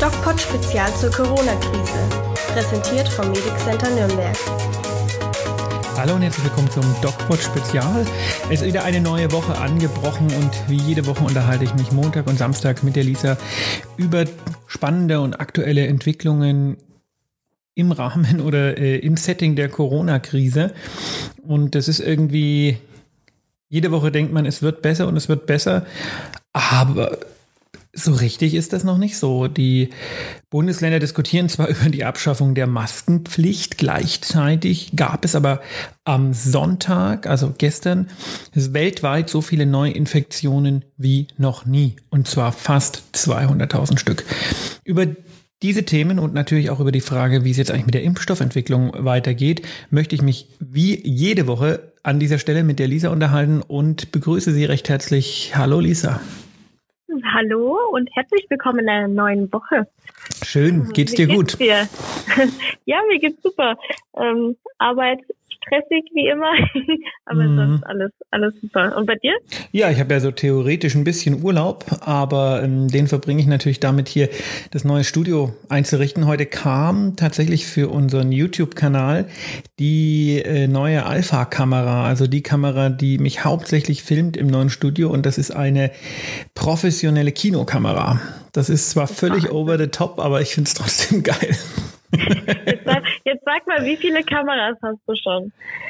DocPod Spezial zur Corona-Krise. Präsentiert vom Medic Center Nürnberg. Hallo und herzlich willkommen zum DocPod Spezial. Es ist wieder eine neue Woche angebrochen und wie jede Woche unterhalte ich mich Montag und Samstag mit der Lisa über spannende und aktuelle Entwicklungen im Rahmen oder im Setting der Corona-Krise. Und das ist irgendwie, jede Woche denkt man, es wird besser und es wird besser, aber so richtig ist das noch nicht so. Die Bundesländer diskutieren zwar über die Abschaffung der Maskenpflicht, gleichzeitig gab es aber am Sonntag, also gestern, weltweit so viele Neuinfektionen wie noch nie. Und zwar fast 200.000 Stück. Über diese Themen und natürlich auch über die Frage, wie es jetzt eigentlich mit der Impfstoffentwicklung weitergeht, möchte ich mich wie jede Woche an dieser Stelle mit der Lisa unterhalten und begrüße sie recht herzlich. Hallo Lisa. Hallo und herzlich willkommen in einer neuen Woche. Schön, geht's dir gut? Dir? Ja, mir geht's super. Arbeit stressig wie immer, aber sonst alles super. Und bei dir? Ja, ich habe ja so theoretisch ein bisschen Urlaub, aber den verbringe ich natürlich damit, hier das neue Studio einzurichten. Heute kam tatsächlich für unseren YouTube-Kanal die neue Alpha-Kamera, also die Kamera, die mich hauptsächlich filmt im neuen Studio, und das ist eine professionelle Kinokamera. Das ist zwar völlig over the top, aber ich finde es trotzdem geil. Jetzt sag mal, wie viele Kameras hast du schon?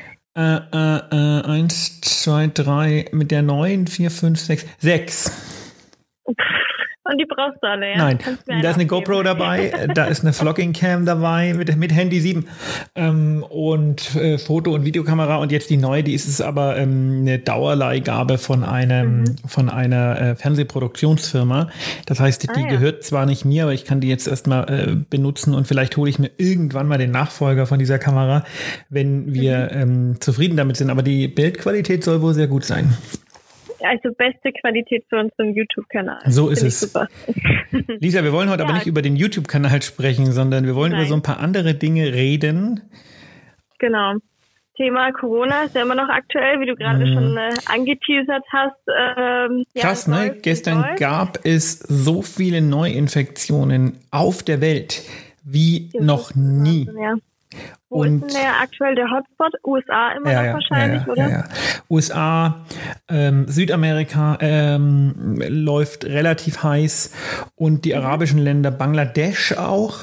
1, 2, 3, mit der neuen, 4, 5, 6, 6. Und die brauchst du alle, ja? Nein, da ist eine GoPro dabei, da ist eine Vlogging-Cam dabei mit Handy 7 und Foto- und Videokamera, und jetzt die neue, die ist es aber eine Dauerleihgabe von einer Fernsehproduktionsfirma. Das heißt, die gehört zwar nicht mir, aber ich kann die jetzt erstmal benutzen, und vielleicht hole ich mir irgendwann mal den Nachfolger von dieser Kamera, wenn wir zufrieden damit sind. Aber die Bildqualität soll wohl sehr gut sein. Also beste Qualität für unseren YouTube-Kanal. So ist es. Super. Lisa, wir wollen heute aber nicht über den YouTube-Kanal sprechen, sondern wir wollen über so ein paar andere Dinge reden. Genau. Thema Corona ist ja immer noch aktuell, wie du gerade schon angeteasert hast. Krass, ne? Gestern gab es so viele Neuinfektionen auf der Welt wie noch nie. Ja. Wo ist denn aktuell der Hotspot? USA immer noch wahrscheinlich, oder? Ja. USA, Südamerika läuft relativ heiß, und die arabischen Länder, Bangladesch auch.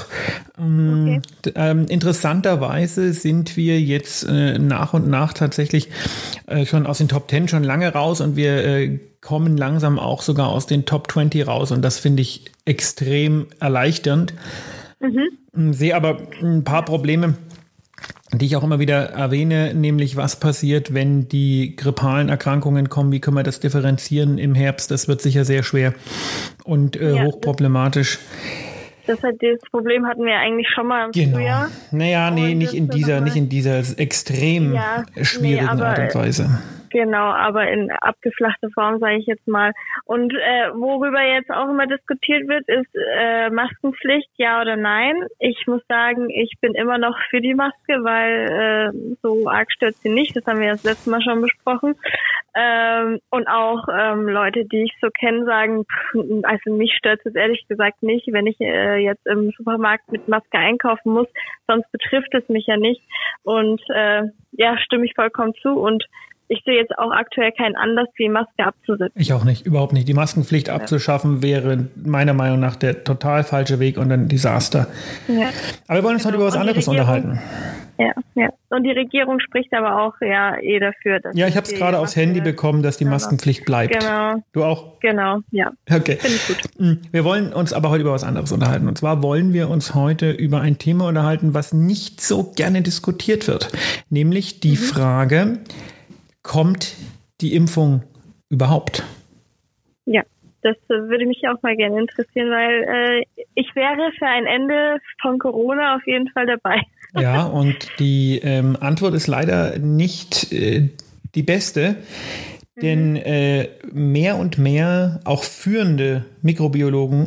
Interessanterweise sind wir jetzt nach und nach tatsächlich schon aus den Top 10 schon lange raus, und wir kommen langsam auch sogar aus den Top 20 raus, und das finde ich extrem erleichternd. Sehe aber ein paar Probleme, die ich auch immer wieder erwähne, nämlich was passiert, wenn die grippalen Erkrankungen kommen, wie können wir das differenzieren im Herbst? Das wird sicher sehr schwer und hochproblematisch. Das Problem hatten wir eigentlich schon mal im Frühjahr. Naja, nicht in dieser extrem schwierigen Art und Weise. Genau, aber in abgeflachter Form, sage ich jetzt mal. Und worüber jetzt auch immer diskutiert wird, ist Maskenpflicht, ja oder nein. Ich muss sagen, ich bin immer noch für die Maske, weil so arg stört sie nicht. Das haben wir das letzte Mal schon besprochen. Und auch Leute, die ich so kenne, sagen, also mich stört es ehrlich gesagt nicht, wenn ich jetzt im Supermarkt mit Maske einkaufen muss. Sonst betrifft es mich ja nicht. Und stimme ich vollkommen zu. Und ich sehe jetzt auch aktuell keinen Anlass, die Maske abzusetzen. Ich auch nicht, überhaupt nicht. Die Maskenpflicht abzuschaffen wäre meiner Meinung nach der total falsche Weg und ein Desaster. Ja. Aber wir wollen uns heute über was anderes unterhalten. Ja. Und die Regierung spricht aber auch dafür. Dass ich habe es gerade aufs Handy bekommen, dass die Maskenpflicht bleibt. Genau. Du auch? Genau, ja. Okay. Finde ich gut. Wir wollen uns aber heute über was anderes unterhalten. Und zwar wollen wir uns heute über ein Thema unterhalten, was nicht so gerne diskutiert wird. Nämlich die Frage: Kommt die Impfung überhaupt? Ja, das würde mich auch mal gerne interessieren, weil ich wäre für ein Ende von Corona auf jeden Fall dabei. Ja, und die Antwort ist leider nicht die beste, denn mehr und mehr auch führende Mikrobiologen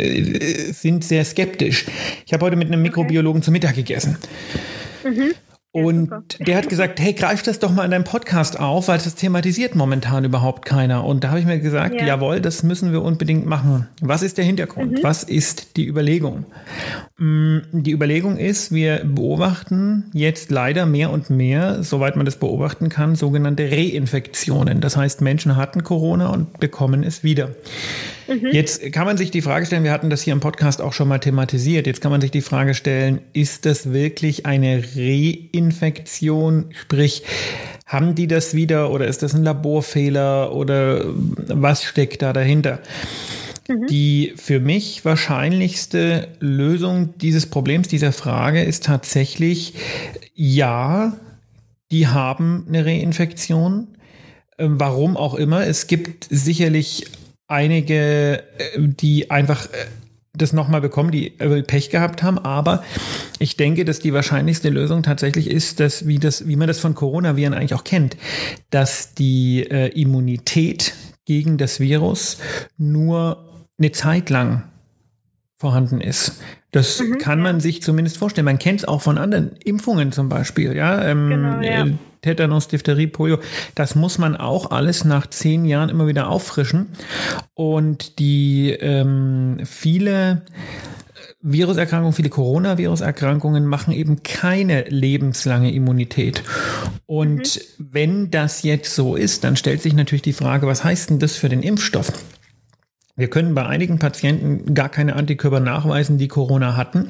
sind sehr skeptisch. Ich habe heute mit einem Mikrobiologen zu Mittag gegessen. Und der hat gesagt, hey, greif das doch mal in deinem Podcast auf, weil das thematisiert momentan überhaupt keiner. Und da habe ich mir gesagt, jawohl, das müssen wir unbedingt machen. Was ist der Hintergrund? Was ist die Überlegung? Die Überlegung ist, wir beobachten jetzt leider mehr und mehr, soweit man das beobachten kann, sogenannte Reinfektionen. Das heißt, Menschen hatten Corona und bekommen es wieder. Jetzt kann man sich die Frage stellen, wir hatten das hier im Podcast auch schon mal thematisiert, jetzt kann man sich die Frage stellen, ist das wirklich eine Reinfektion? Sprich, haben die das wieder oder ist das ein Laborfehler oder was steckt da dahinter? Die für mich wahrscheinlichste Lösung dieses Problems, dieser Frage ist tatsächlich, ja, die haben eine Reinfektion. Warum auch immer. Es gibt sicherlich einige, die einfach das nochmal bekommen, die Pech gehabt haben. Aber ich denke, dass die wahrscheinlichste Lösung tatsächlich ist, dass wie man das von Coronaviren eigentlich auch kennt, dass die Immunität gegen das Virus nur eine Zeit lang vorhanden ist. Das kann man sich zumindest vorstellen. Man kennt es auch von anderen Impfungen zum Beispiel. Tetanus, Diphtherie, Polio. Das muss man auch alles nach 10 Jahren immer wieder auffrischen. Und die viele Viruserkrankungen, viele Coronavirus-Erkrankungen machen eben keine lebenslange Immunität. Und wenn das jetzt so ist, dann stellt sich natürlich die Frage, was heißt denn das für den Impfstoff? Wir können bei einigen Patienten gar keine Antikörper nachweisen, die Corona hatten.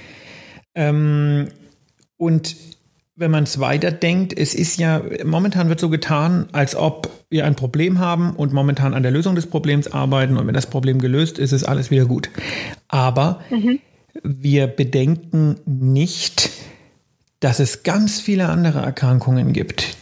Und wenn man es weiterdenkt, es ist ja, momentan wird so getan, als ob wir ein Problem haben und momentan an der Lösung des Problems arbeiten und wenn das Problem gelöst ist, ist alles wieder gut. Aber wir bedenken nicht, dass es ganz viele andere Erkrankungen gibt,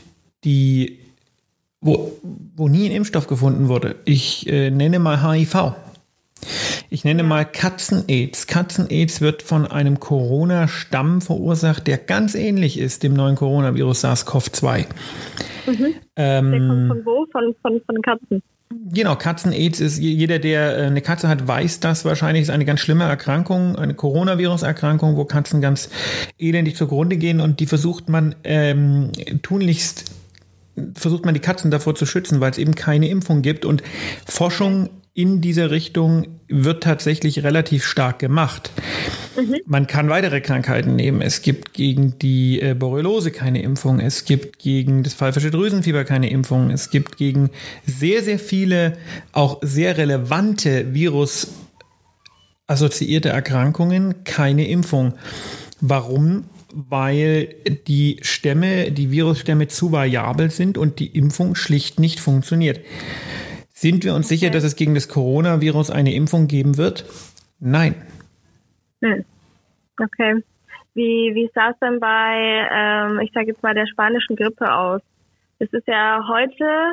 wo nie ein Impfstoff gefunden wurde. Ich nenne mal HIV. Ich nenne mal Katzen-Aids. Katzen-Aids wird von einem Corona-Stamm verursacht, der ganz ähnlich ist dem neuen Coronavirus SARS-CoV-2. Der kommt von wo? Von Katzen? Genau, Katzen-Aids ist, jeder, der eine Katze hat, weiß das wahrscheinlich, ist eine ganz schlimme Erkrankung, eine Coronavirus-Erkrankung, wo Katzen ganz elendig zugrunde gehen und die versucht man die Katzen davor zu schützen, weil es eben keine Impfung gibt und Forschung in dieser Richtung wird tatsächlich relativ stark gemacht. Man kann weitere Krankheiten nehmen. Es gibt gegen die Borreliose keine Impfung. Es gibt gegen das pfeifische Drüsenfieber keine Impfung. Es gibt gegen sehr, sehr viele auch sehr relevante virusassoziierte Erkrankungen keine Impfung. Warum? Weil die Virusstämme zu variabel sind und die Impfung schlicht nicht funktioniert. Sind wir uns sicher, dass es gegen das Coronavirus eine Impfung geben wird? Nein. Okay. Wie sah es denn bei, ich sage jetzt mal, der spanischen Grippe aus? Es ist ja heute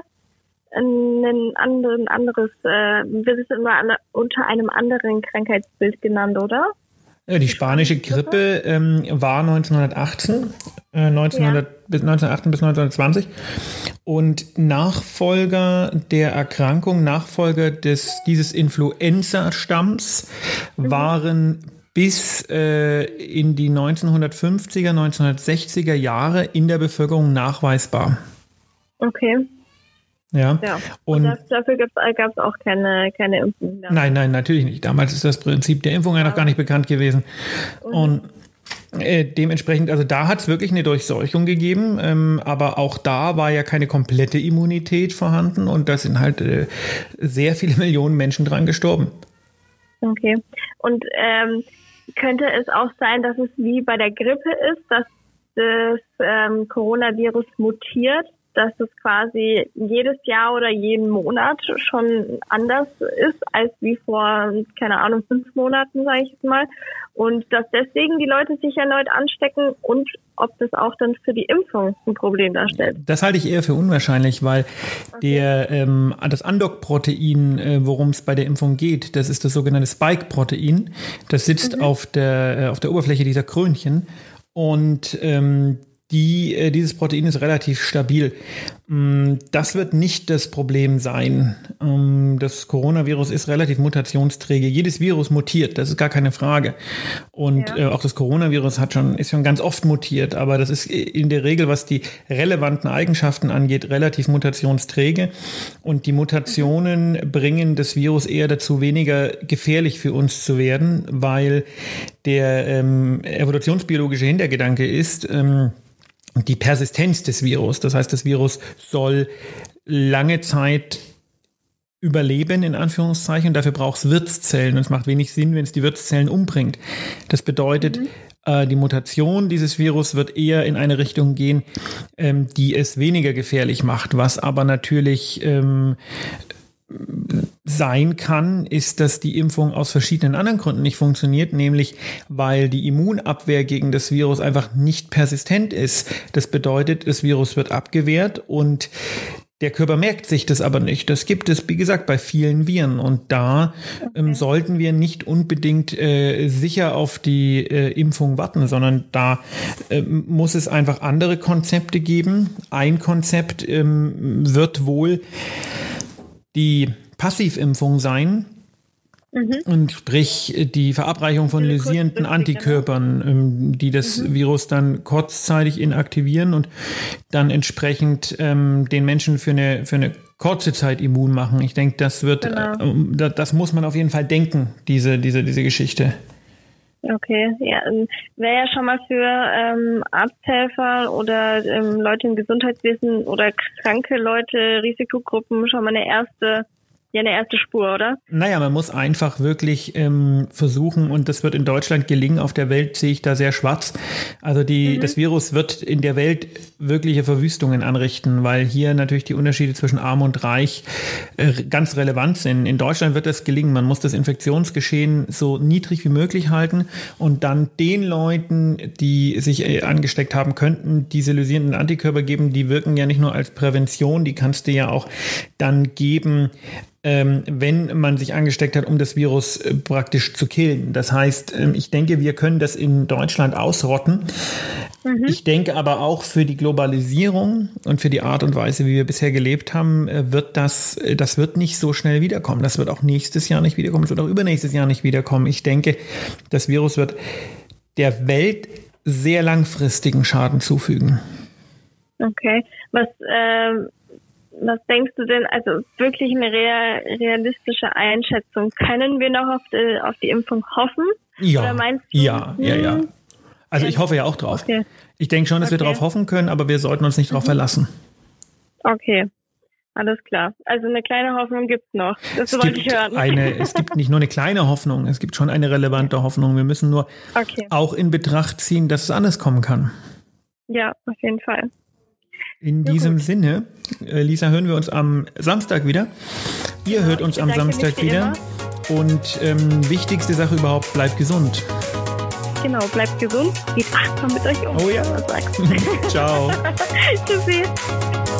wird es immer unter einem anderen Krankheitsbild genannt, oder? Die spanische Grippe war 1918 bis 1920 und Nachfolger der Erkrankung, Nachfolger dieses Influenza-Stamms waren bis in die 1950er, 1960er Jahre in der Bevölkerung nachweisbar. Okay. Ja. Und dafür gab es auch keine Impfung. Nein, natürlich nicht. Damals ist das Prinzip der Impfung ja noch gar nicht bekannt gewesen. Und dementsprechend, also da hat es wirklich eine Durchseuchung gegeben, aber auch da war ja keine komplette Immunität vorhanden und da sind halt sehr viele Millionen Menschen dran gestorben. Okay. Und könnte es auch sein, dass es wie bei der Grippe ist, dass das Coronavirus mutiert? Dass es quasi jedes Jahr oder jeden Monat schon anders ist als wie vor, keine Ahnung, 5 Monaten, sage ich jetzt mal. Und dass deswegen die Leute sich erneut anstecken und ob das auch dann für die Impfung ein Problem darstellt. Das halte ich eher für unwahrscheinlich, weil das Andock-Protein, worum es bei der Impfung geht, das ist das sogenannte Spike-Protein. Das sitzt auf der Oberfläche dieser Krönchen und dieses Protein ist relativ stabil. Das wird nicht das Problem sein. Das Coronavirus ist relativ mutationsträge. Jedes Virus mutiert, das ist gar keine Frage. Und auch das Coronavirus ist schon ganz oft mutiert, aber das ist in der Regel, was die relevanten Eigenschaften angeht, relativ mutationsträge. Und die Mutationen bringen das Virus eher dazu, weniger gefährlich für uns zu werden, weil der evolutionsbiologische Hintergedanke ist, die Persistenz des Virus. Das heißt, das Virus soll lange Zeit überleben, in Anführungszeichen. Dafür braucht es Wirtszellen. Und es macht wenig Sinn, wenn es die Wirtszellen umbringt. Das bedeutet, die Mutation dieses Virus wird eher in eine Richtung gehen, die es weniger gefährlich macht. Was aber natürlich sein kann, ist, dass die Impfung aus verschiedenen anderen Gründen nicht funktioniert, nämlich weil die Immunabwehr gegen das Virus einfach nicht persistent ist. Das bedeutet, das Virus wird abgewehrt und der Körper merkt sich das aber nicht. Das gibt es, wie gesagt, bei vielen Viren. Und da sollten wir nicht unbedingt sicher auf die Impfung warten, sondern da muss es einfach andere Konzepte geben. Ein Konzept wird wohl die Passivimpfung sein, und sprich die Verabreichung von lysierenden Antikörpern, die das Virus dann kurzzeitig inaktivieren und dann entsprechend den Menschen für eine kurze Zeit immun machen. Ich denke, das das muss man auf jeden Fall denken, diese Geschichte. Okay, ja, wäre ja schon mal für Arzthelfer oder Leute im Gesundheitswesen oder kranke Leute, Risikogruppen schon mal eine erste Spur, oder? Naja, man muss einfach wirklich versuchen, und das wird in Deutschland gelingen, auf der Welt sehe ich da sehr schwarz. Also das Virus wird in der Welt wirkliche Verwüstungen anrichten, weil hier natürlich die Unterschiede zwischen Arm und Reich ganz relevant sind. In Deutschland wird das gelingen. Man muss das Infektionsgeschehen so niedrig wie möglich halten und dann den Leuten, die sich angesteckt haben könnten, diese lysierenden Antikörper geben. Die wirken ja nicht nur als Prävention, die kannst du ja auch dann geben, wenn man sich angesteckt hat, um das Virus praktisch zu killen. Das heißt, ich denke, wir können das in Deutschland ausrotten. Ich denke aber auch für die Globalisierung und für die Art und Weise, wie wir bisher gelebt haben, wird das wird nicht so schnell wiederkommen. Das wird auch nächstes Jahr nicht wiederkommen. Es wird auch übernächstes Jahr nicht wiederkommen. Ich denke, das Virus wird der Welt sehr langfristigen Schaden zufügen. Okay. Was denkst du denn, also wirklich eine realistische Einschätzung? Können wir noch auf die Impfung hoffen? Ja, oder meinst du, ja. Also ich hoffe ja auch drauf. Okay. Ich denke schon, dass wir darauf hoffen können, aber wir sollten uns nicht darauf verlassen. Okay, alles klar. Also eine kleine Hoffnung gibt es noch. Das wollte ich hören. Es gibt nicht nur eine kleine Hoffnung, es gibt schon eine relevante Hoffnung. Wir müssen nur auch in Betracht ziehen, dass es anders kommen kann. Ja, auf jeden Fall. In diesem Sinne, Lisa, hören wir uns am Samstag wieder. Ihr hört uns am Samstag wieder. Und wichtigste Sache überhaupt, bleibt gesund. Genau, bleibt gesund. Geht achtsam mit euch um. Oh ja. Ciao. Tschüssi.